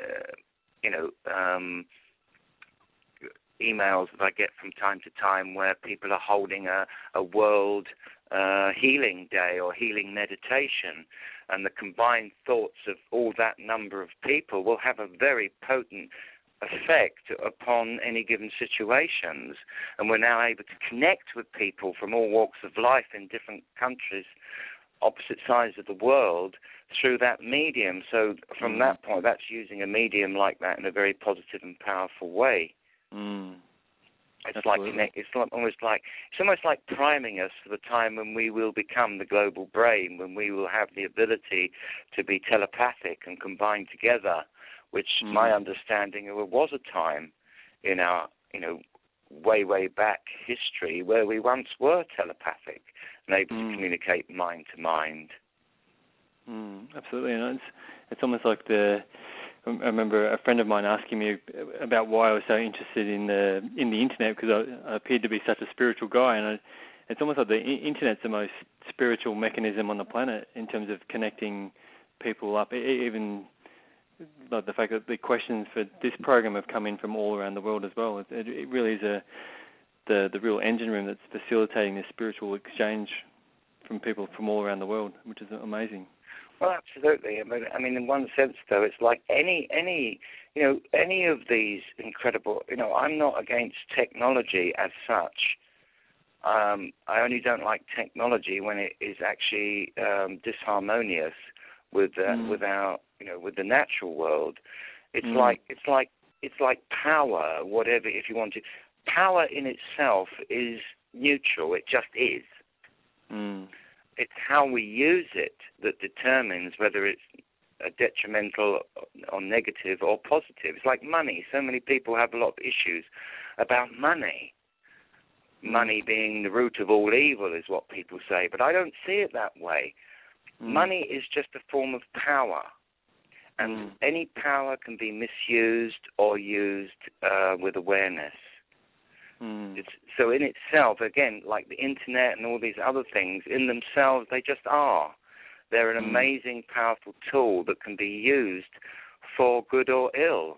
emails that I get from time to time where people are holding a world healing day or healing meditation, and the combined thoughts of all that number of people will have a very potent effect upon any given situations. And we're now able to connect with people from all walks of life in different countries, opposite sides of the world, through that medium. So from that point, that's using a medium like that in a very positive and powerful way. It's almost like priming us for the time when we will become the global brain, when we will have the ability to be telepathic and combine together, which my understanding was a time in our, way back history where we once were telepathic and able to communicate mind to mind. Absolutely, and it's almost like I remember a friend of mine asking me about why I was so interested in the internet, because I appeared to be such a spiritual guy, and it's almost like the internet's the most spiritual mechanism on the planet in terms of connecting people up. Even like the fact that the questions for this program have come in from all around the world as well. It really is the real engine room that's facilitating this spiritual exchange from people from all around the world, which is amazing. Well, absolutely. I mean, in one sense, though, it's like any of these incredible. I'm not against technology as such. I only don't like technology when it is actually disharmonious with our, with the natural world. It's like power. Whatever, if you want to, power in itself is neutral. It just is. Mm. It's how we use it that determines whether it's detrimental or negative or positive. It's like money. So many people have a lot of issues about money. Money being the root of all evil is what people say, but I don't see it that way. Money is just a form of power, and any power can be misused or used with awareness. So in itself, again, like the internet and all these other things, in themselves, they just are. They're an amazing, powerful tool that can be used for good or ill.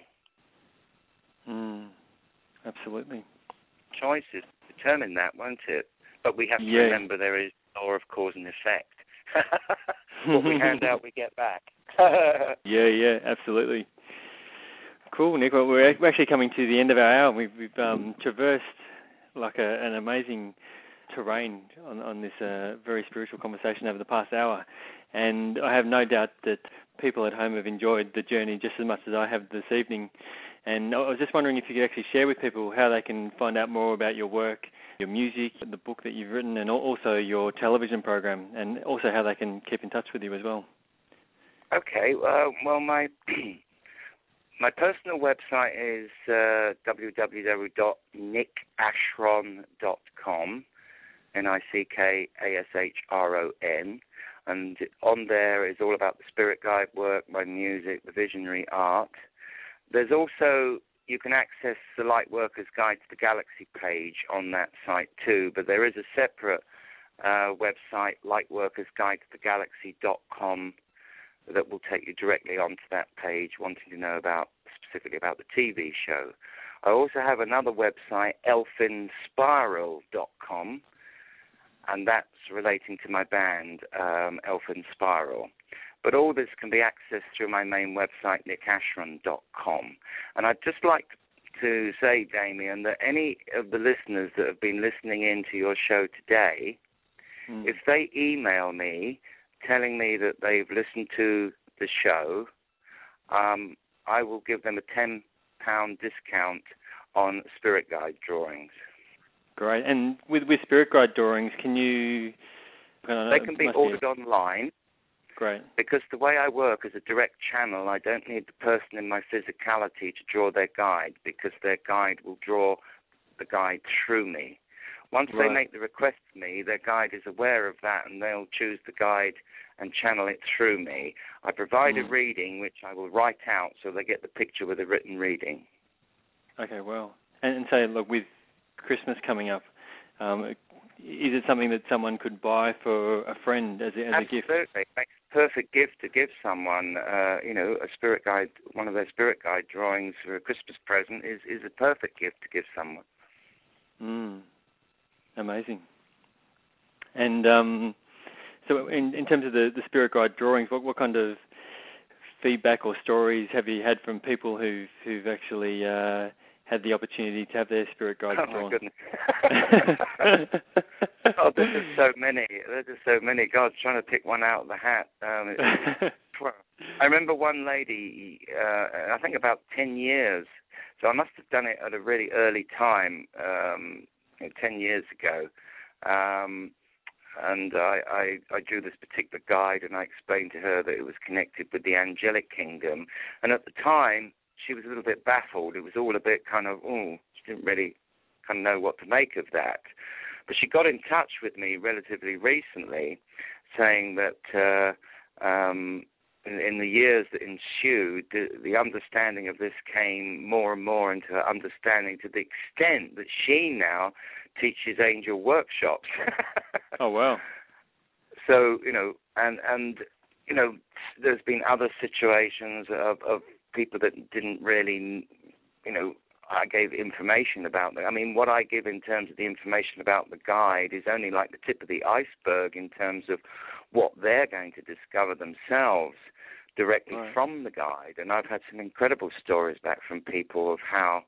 Absolutely. Choices determine that, won't it? But we have to remember there is law of cause and effect. What we hand out, we get back. Yeah, absolutely. Cool, Nick. Well, we're actually coming to the end of our hour. We've traversed like an amazing terrain on this very spiritual conversation over the past hour. And I have no doubt that people at home have enjoyed the journey just as much as I have this evening. And I was just wondering if you could actually share with people how they can find out more about your work, your music, the book that you've written, and also your television program, and also how they can keep in touch with you as well. Okay. Well, my my personal website is www.nickashron.com, NICKASHRON, and on there is all about the spirit guide work, my music, the visionary art. There's also, you can access the Lightworkers Guide to the Galaxy page on that site too, but there is a separate website, lightworkersguidetothegalaxy.com, that will take you directly onto that page, wanting to know specifically about the TV show. I also have another website, elfinspiral.com, and that's relating to my band, Elfin Spiral. But all this can be accessed through my main website, nickashron.com. And I'd just like to say, Damien, that any of the listeners that have been listening in to your show today, if they email me telling me that they've listened to the show, I will give them a £10 discount on Spirit Guide drawings. Great. And with Spirit Guide drawings, can you... They can be ordered online. Great. Because the way I work as a direct channel, I don't need the person in my physicality to draw their guide, because their guide will draw the guide through me. Once they make the request to me, their guide is aware of that, and they'll choose the guide and channel it through me. I provide a reading, which I will write out, so they get the picture with a written reading. Okay, well. And say, look, with Christmas coming up, is it something that someone could buy for a friend as a gift? Absolutely. It makes a perfect gift to give someone, a spirit guide, one of their spirit guide drawings for a Christmas present is a perfect gift to give someone. Amazing. And so in terms of the spirit guide drawings, what kind of feedback or stories have you had from people who've actually had the opportunity to have their spirit guides drawn? Oh, my goodness. Oh, there's just so many. There's just so many. God's trying to pick one out of the hat. I remember one lady, I think about 10 years, so I must have done it at a really early time, 10 years ago. And I drew this particular guide, and I explained to her that it was connected with the angelic kingdom. And at the time, she was a little bit baffled. It was all a bit kind of, she didn't really kind of know what to make of that. But she got in touch with me relatively recently, saying that in the years that ensued, the understanding of this came more and more into her understanding, to the extent that she now teaches angel workshops. Oh, wow. So, and there's been other situations of people that didn't really, I gave information about them. I mean, what I give in terms of the information about the guide is only like the tip of the iceberg in terms of what they're going to discover themselves directly from the guide. And I've had some incredible stories back from people of how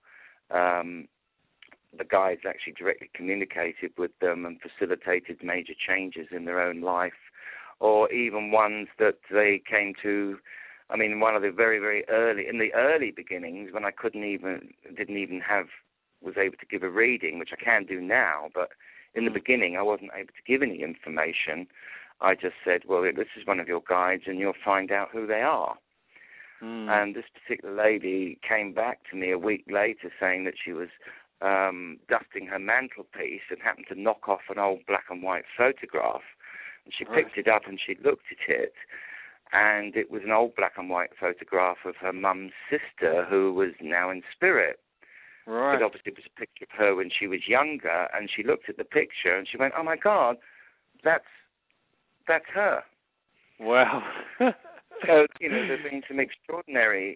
the guides actually directly communicated with them and facilitated major changes in their own life, or even ones that they came to. I mean, one of the very, very in the early beginnings, when I was able to give a reading, which I can do now, but in the beginning, I wasn't able to give any information. I just said, well, this is one of your guides, and you'll find out who they are. And this particular lady came back to me a week later saying that she was dusting her mantelpiece and happened to knock off an old black and white photograph. And she picked it up and she looked at it, and it was an old black and white photograph of her mum's sister who was now in spirit. Right. But obviously it was a picture of her when she was younger, and she looked at the picture and she went, oh my God, that's her. Wow. So, there's been some extraordinary,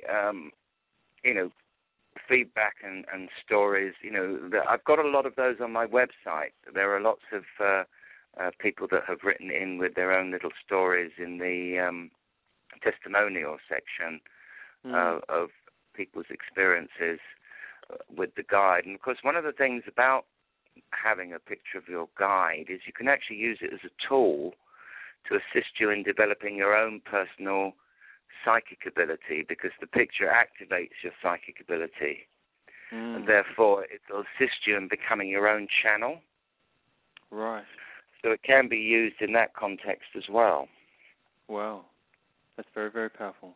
feedback and stories. I've got a lot of those on my website. There are lots of people that have written in with their own little stories in the testimonial section of people's experiences with the guide. And, of course, one of the things about having a picture of your guide is you can actually use it as a tool to assist you in developing your own personal psychic ability, because the picture activates your psychic ability. And therefore it will assist you in becoming your own channel. Right. So it can be used in that context as well. Wow. That's very, very powerful.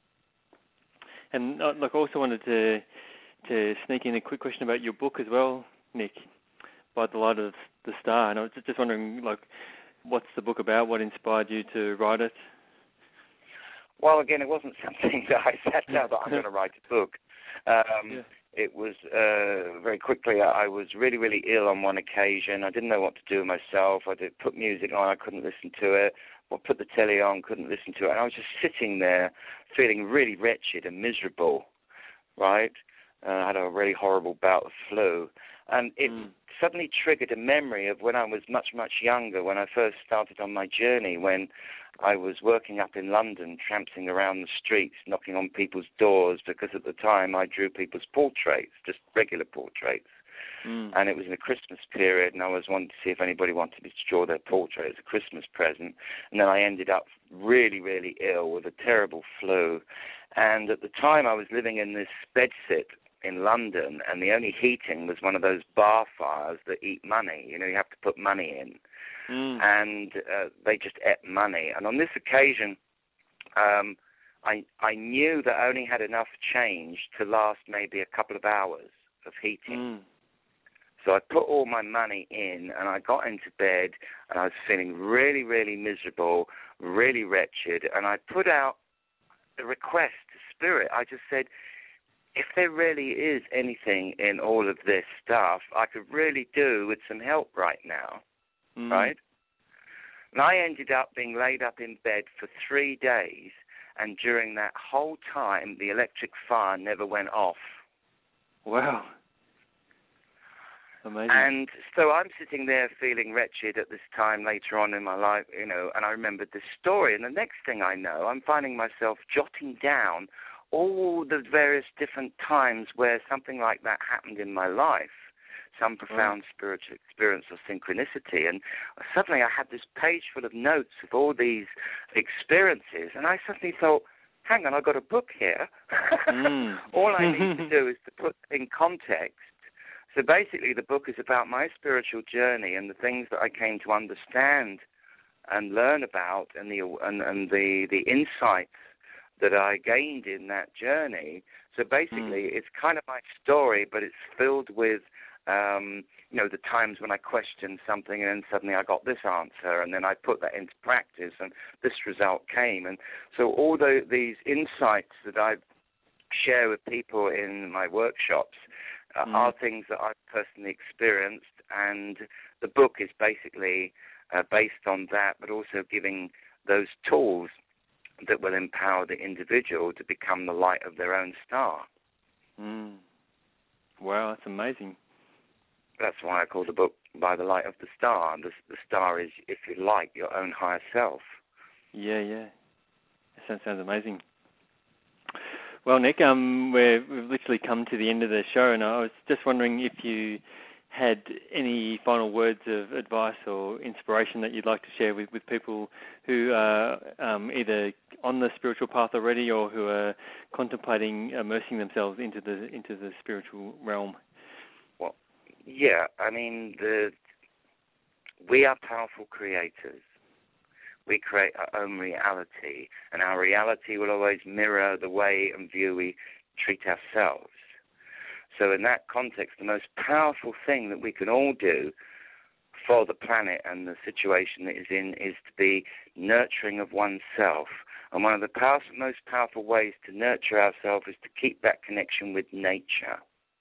And look, I also wanted to sneak in a quick question about your book as well, Nick, By the Light of the Star. And I was just wondering, what's the book about? What inspired you to write it? Well, again, it wasn't something that I sat down that I'm going to write a book. It was very quickly. I was really, really ill on one occasion. I didn't know what to do with myself. I did put music on. I couldn't listen to it. Or put the telly on, couldn't listen to it. And I was just sitting there feeling really wretched and miserable, right? I had a really horrible bout of flu. And it suddenly triggered a memory of when I was much, much younger, when I first started on my journey, when I was working up in London, tramping around the streets, knocking on people's doors, because at the time I drew people's portraits, just regular portraits. And it was in the Christmas period, and I was wanting to see if anybody wanted me to draw their portrait as a Christmas present. And then I ended up really, really ill with a terrible flu. And at the time I was living in this bedsit in London, and the only heating was one of those bar fires that eat money. You have to put money in. And they just ate money. And on this occasion, I knew that I only had enough change to last maybe a couple of hours of heating. So I put all my money in, and I got into bed, and I was feeling really, really miserable, really wretched. And I put out a request to Spirit. I just said, if there really is anything in all of this stuff I could really do with some help right now, right? And I ended up being laid up in bed for 3 days, and during that whole time, the electric fire never went off. Wow. Amazing. And so I'm sitting there feeling wretched at this time later on in my life, and I remembered this story. And the next thing I know, I'm finding myself jotting down all the various different times where something like that happened in my life, some profound spiritual experience or synchronicity. And suddenly I had this page full of notes of all these experiences, and I suddenly thought, hang on, I've got a book here. All I need to do is to put it in context. So basically the book is about my spiritual journey and the things that I came to understand and learn about, and the insights that I gained in that journey. So basically it's kind of my story, but it's filled with the times when I questioned something and then suddenly I got this answer, and then I put that into practice and this result came. And so all these insights that I share with people in my workshops are things that I've personally experienced, and the book is basically based on that, but also giving those tools that will empower the individual to become the light of their own star. Wow, that's amazing. That's why I call the book By the Light of the Star. The star is, if you like, your own higher self. Yeah. That sounds amazing. Well, Nick, we've literally come to the end of the show, and I was just wondering if you had any final words of advice or inspiration that you'd like to share with people who are either on the spiritual path already or who are contemplating immersing themselves into the spiritual realm. Well, yeah, I mean, We are powerful creators. We create our own reality, and our reality will always mirror the way and view we treat ourselves. So in that context, the most powerful thing that we can all do for the planet and the situation that is in is to be nurturing of oneself. And one of the most powerful ways to nurture ourselves is to keep that connection with nature.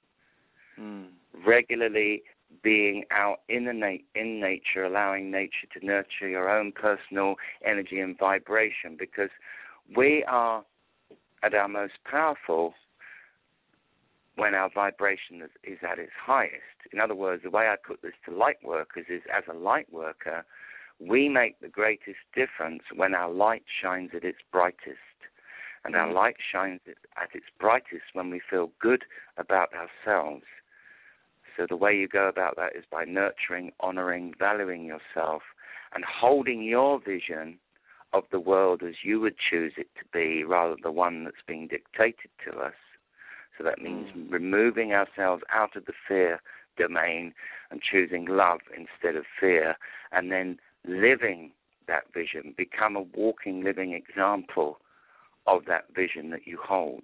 Regularly being out in nature, allowing nature to nurture your own personal energy and vibration, because we are at our most powerful when our vibration is at its highest. In other words, the way I put this to light workers is, as a light worker, we make the greatest difference when our light shines at its brightest. And our light shines at its brightest when we feel good about ourselves. So the way you go about that is by nurturing, honoring, valuing yourself, and holding your vision of the world as you would choose it to be, rather than the one that's being dictated to us. So that means removing ourselves out of the fear domain and choosing love instead of fear, and then living that vision. Become a walking, living example of that vision that you hold.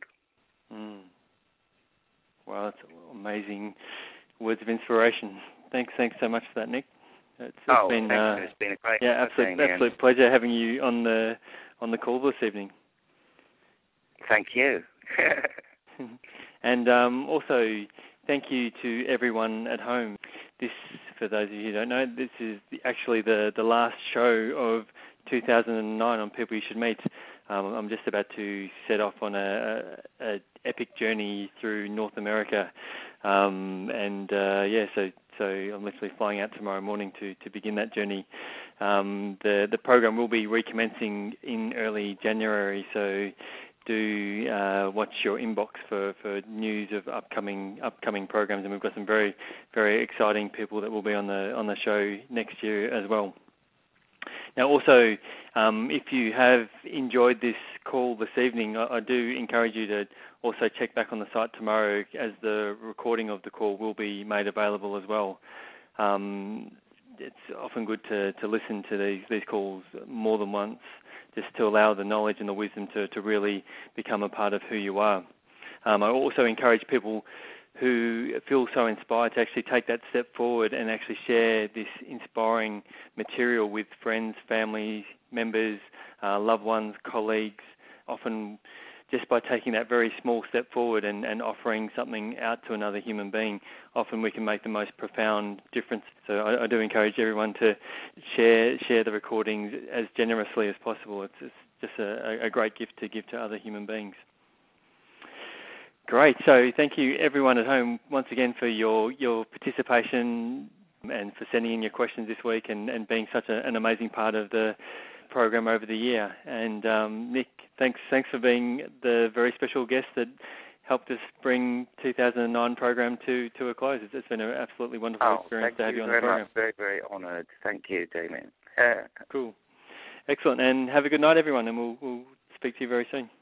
Wow, that's amazing words of inspiration. Thanks so much for that, Nick. It's been a great absolute pleasure having you on the call this evening. Thank you. And also, thank you to everyone at home. This, for those of you who don't know, this is actually the last show of 2009 on People You Should Meet. I'm just about to set off on a epic journey through North America, so I'm literally flying out tomorrow morning to begin that journey. The program will be recommencing in early January, so do watch your inbox for news of upcoming programs, and we've got some very, very exciting people that will be on the show next year as well. Now, also, if you have enjoyed this call this evening, I do encourage you to also check back on the site tomorrow, as the recording of the call will be made available as well. It's often good to listen to these calls more than once, just to allow the knowledge and the wisdom to really become a part of who you are. I also encourage people who feel so inspired to actually take that step forward and actually share this inspiring material with friends, family members, loved ones, colleagues, often just by taking that very small step forward and offering something out to another human being. Often we can make the most profound difference. So I do encourage everyone to share the recordings as generously as possible. It's just a great gift to give to other human beings. Great. So thank you everyone at home once again for your participation and for sending in your questions this week and being such an amazing part of the program over the year. And Nick, thanks for being the very special guest that helped us bring 2009 program to a close. It's been an absolutely wonderful experience to have you on the program. Very, very honoured. Thank you, Damien. Cool. Excellent. And have a good night, everyone, and we'll speak to you very soon.